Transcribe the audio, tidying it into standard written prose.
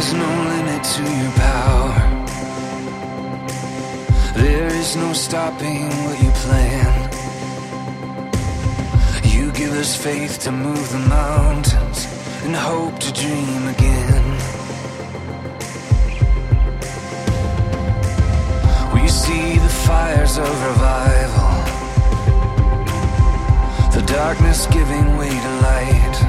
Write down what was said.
There's no limit to your power. There is no stopping what you plan. You give us faith to move the mountains and hope to dream again. We see the fires of revival, the darkness giving way to light.